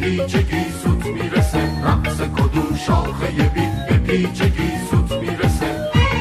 پیچگی سوت میرسه، رقص کدوم شاخه بید به پیچگی سوت میرسه.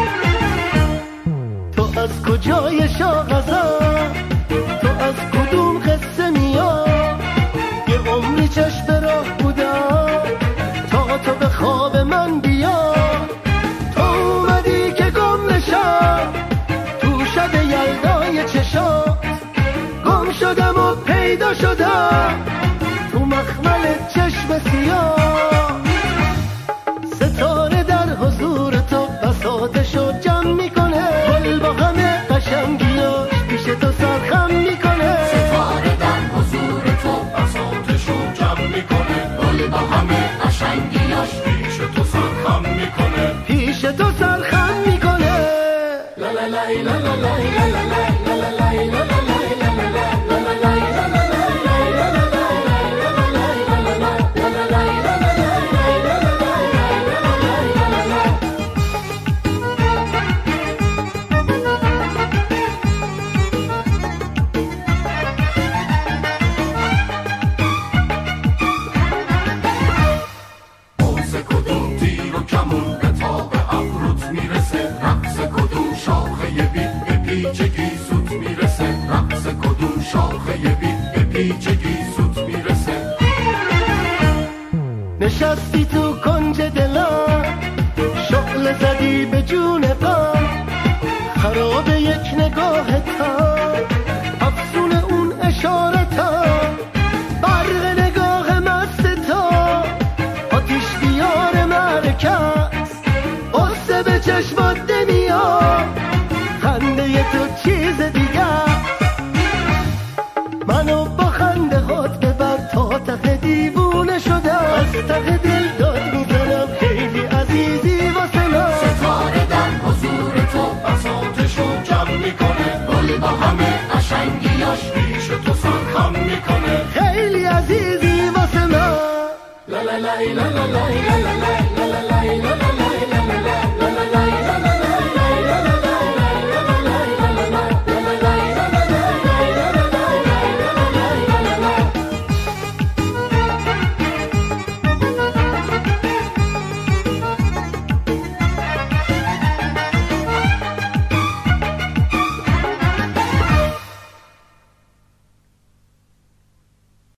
تو از کجای شاغزم، تو از کدوم قصه میاد؟ یه عمری چشم راه بودم تا تو به خواب من بیا. تو اومدی که گم نشم تو شب یلدای چشات، گم شدم و پیدا شدم تو مخمل چشم سیاه. ستاره در حضور تو بساطشو جمع میکنه، گل با همه قشنگیاش پیش تو سرخم میکنه. ستاره در حضور تو بساطشو جمع میکنه، گل با همه قشنگیاش پیش تو سرخم میکنه، پیش تو سرخم میکنه. لا لا لا لا لا لا لا لا لا لا. پیچگی سوت میرسه، رقص کدوم شاخه بید به پیچگی سوت میرسه. نشستی تو کنج دلم، شغل زدی به جون غم، خراب یک نگاه تا، افسون اون اشاره تا، برق نگاه مست تا، آتیش بیار مرکز، قصه به چشمات نمیاد، خنده تو چیز دیگه. منو با خنده هات ببر تا ته دیوونه شده، از ته دل داد میزنم خیلی عزیزی واسه من. ستاره در حضور تو بساطشو جمع میکنه، گل با همه قشنگیاش پیش تو سرخم میکنه، خیلی عزیزی واسه من. لا لا لا لا لا لا لا.